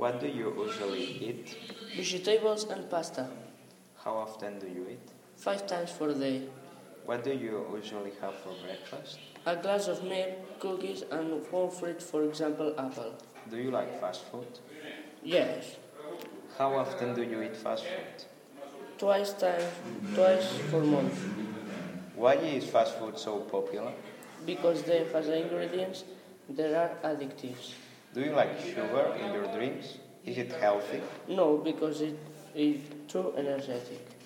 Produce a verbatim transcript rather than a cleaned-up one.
What do you usually eat? Vegetables and pasta. How often do you eat? Five times for a day. What do you usually have for breakfast? A glass of milk, cookies, and one fruit, for example, apple. Do you like fast food? Yes. How often do you eat fast food? Twice times, twice per month. Why is fast food so popular? Because the fast ingredients there are addictives. Do you like sugar in your drinks? Is it healthy? No, because it is too energetic.